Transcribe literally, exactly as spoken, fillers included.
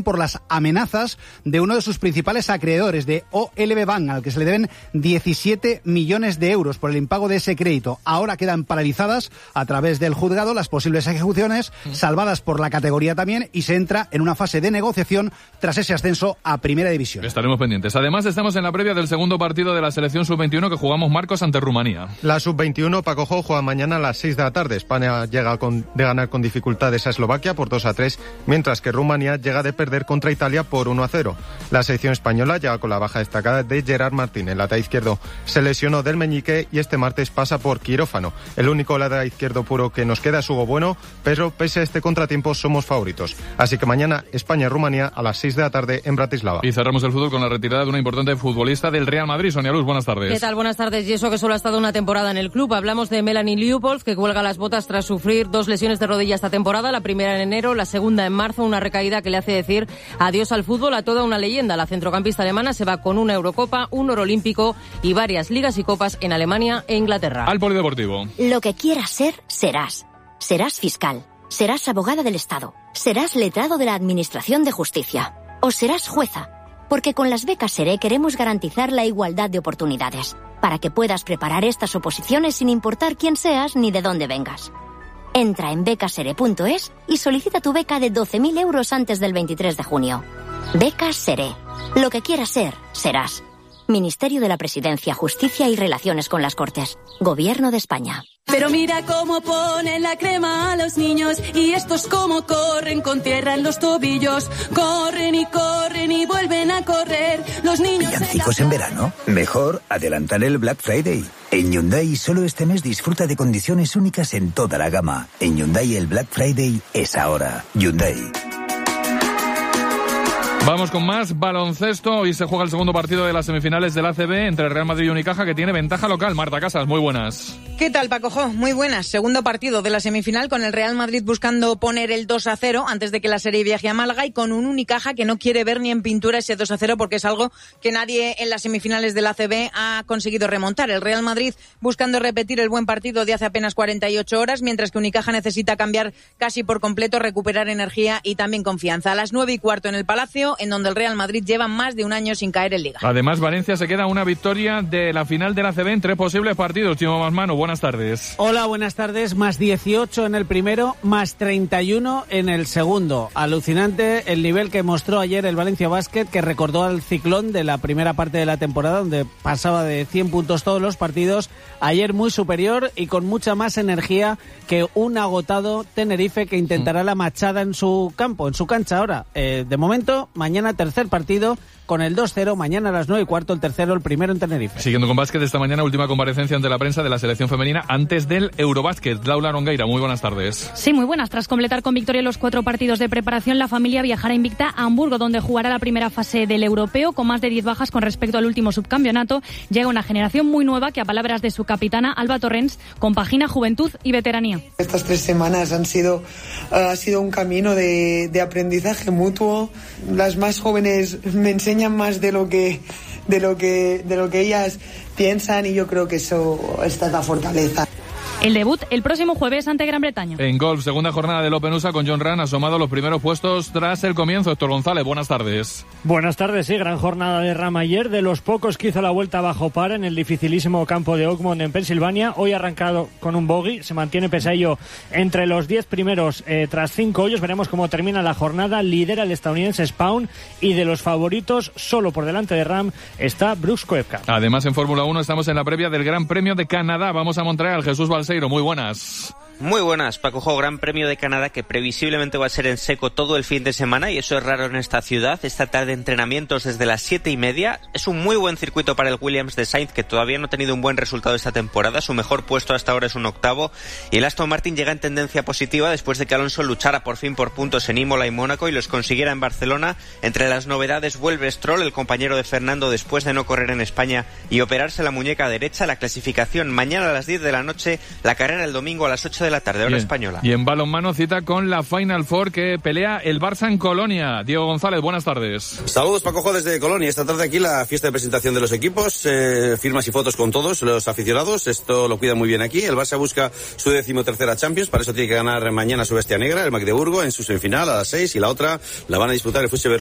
por las amenazas de uno de sus principales acreedores, de O L B Bank, al que se le deben diecisiete millones de euros por el impago de ese crédito. Ahora quedan paralizadas a través del juzgado las posibles ejecuciones, salvadas por la categoría también, y se entra en una fase de negociación tras ese ascenso a Primera División. Estaremos pendientes. Además, estamos en la previa del segundo partido de la selección sub veintiuno que jugamos, Marcos, ante Rumanía. La sub veintiuno, Paco Jo, juega mañana a las seis de la tarde. España llega con, de ganar con dificultades a Eslovaquia por dos a tres, mientras que Rumanía llega de perder contra Italia por uno a cero. La selección española llega con la baja destacada de Gerard Martín. El lateral izquierdo se lesionó del meñique y este martes pasa por quirófano. El único lateral izquierdo puro que nos queda es Hugo Bueno, pero pese a este contratiempo somos favoritos. Así que mañana España-Rumanía a las seis de la tarde en Bratislava. Y cerramos el fútbol con la retirada de una importante futbolista del Real Madrid. Sonia Luz, buenas tardes. ¿Qué tal? Buenas tardes. Y eso que solo ha estado una temporada en el club. Hablamos de Melanie Leupolz, que cuelga las botas tras sufrir dos lesiones de rodilla esta temporada. La primera en enero, la segunda en marzo. Una recaída que le hace decir adiós al fútbol a toda una leyenda. La centrocampista alemana se va con una Eurocopa, un oro olímpico y varias ligas y copas en Alemania e Inglaterra. Al polideportivo. Lo que quieras ser, serás. Serás fiscal. Serás abogada del Estado. Serás letrado de la Administración de Justicia. O serás jueza. Porque con las becas SERE queremos garantizar la igualdad de oportunidades, para que puedas preparar estas oposiciones sin importar quién seas ni de dónde vengas. Entra en becasere punto es y solicita tu beca de doce mil euros antes del veintitrés de junio. Becas SERE. Lo que quieras ser, serás. Ministerio de la Presidencia, Justicia y Relaciones con las Cortes. Gobierno de España. Pero mira cómo ponen la crema a los niños y estos cómo corren con tierra en los tobillos. Corren y corren y vuelven a correr. Los niños... ¿Villancicos en verano? Mejor adelantar el Black Friday. En Hyundai solo este mes disfruta de condiciones únicas en toda la gama. En Hyundai el Black Friday es ahora. Hyundai. Vamos con más baloncesto. Hoy se juega el segundo partido de las semifinales del A C B entre Real Madrid y Unicaja, que tiene ventaja local. Marta Casas, muy buenas. ¿Qué tal, Paco Jo? Muy buenas. Segundo partido de la semifinal con el Real Madrid buscando poner el dos a cero antes de que la serie viaje a Málaga y con un Unicaja que no quiere ver ni en pintura ese dos a cero porque es algo que nadie en las semifinales del A C B ha conseguido remontar. El Real Madrid buscando repetir el buen partido de hace apenas cuarenta y ocho horas, mientras que Unicaja necesita cambiar casi por completo, recuperar energía y también confianza. A las nueve y cuarto en el Palacio, en donde el Real Madrid lleva más de un año sin caer en Liga. Además, Valencia se queda una victoria de la final del A C B en tres posibles partidos. Chimo Masmano, buenas tardes. Hola, buenas tardes. Más dieciocho en el primero, más treinta y uno en el segundo. Alucinante el nivel que mostró ayer el Valencia Basket, que recordó al Ciclón de la primera parte de la temporada, donde pasaba de cien puntos todos los partidos. Ayer muy superior y con mucha más energía que un agotado Tenerife, que intentará la machada en su campo, en su cancha ahora. Eh, de momento, mañana tercer partido con el dos cero, mañana a las nueve y cuarto el tercero, el primero en Tenerife. Siguiendo con básquet, esta mañana última comparecencia ante la prensa de la selección femenina antes del Eurobásquet. Laura Rongueira, muy buenas tardes. Sí, muy buenas. Tras completar con victoria los cuatro partidos de preparación, la familia viajará invicta a Hamburgo, donde jugará la primera fase del europeo, con más de diez bajas con respecto al último subcampeonato. Llega una generación muy nueva que, a palabras de su capitana, Alba Torrens, compagina juventud y veteranía. Estas tres semanas han sido, uh, ha sido un camino de, de aprendizaje mutuo. Las más jóvenes me enseñan más de lo que de lo que de lo que ellas piensan y yo creo que eso esta es la fortaleza. El debut el próximo jueves ante Gran Bretaña. En golf, segunda jornada del Open U S A con John Ram asomado a los primeros puestos tras el comienzo. Héctor González, buenas tardes. Buenas tardes, sí, gran jornada de Ram ayer, de los pocos que hizo la vuelta bajo par en el dificilísimo campo de Oakmont en Pensilvania. Hoy ha arrancado con un bogey, se mantiene pese a ello entre los diez primeros eh, tras cinco hoyos. Veremos cómo termina la jornada. Lidera el estadounidense Spaun y de los favoritos, solo por delante de Ram, está Brooks Koepka. Además, en Fórmula uno estamos en la previa del Gran Premio de Canadá. Vamos a Montreal. Jesús Balseiro, muy buenas. Muy buenas, Paco Jo. Gran Premio de Canadá que previsiblemente va a ser en seco todo el fin de semana y eso es raro en esta ciudad. Esta tarde entrenamientos desde las siete y media. Es un muy buen circuito para el Williams de Sainz, que todavía no ha tenido un buen resultado esta temporada. Su mejor puesto hasta ahora es un octavo. Y el Aston Martin llega en tendencia positiva después de que Alonso luchara por fin por puntos en Imola y Mónaco y los consiguiera en Barcelona. Entre las novedades vuelve Stroll, el compañero de Fernando, después de no correr en España y operarse la muñeca derecha. La clasificación mañana a las diez de la noche, la carrera el domingo a las ocho de la tarde, hora española. Y en balonmano, cita con la Final Four que pelea el Barça en Colonia. Diego González, buenas tardes. Saludos, Paco Jo, desde Colonia. Esta tarde aquí la fiesta de presentación de los equipos, eh, firmas y fotos con todos los aficionados. Esto lo cuida muy bien aquí. El Barça busca su decimotercera Champions, para eso tiene que ganar mañana su bestia negra, el Magdeburgo, en su semifinal a las seis, y la otra la van a disputar el F C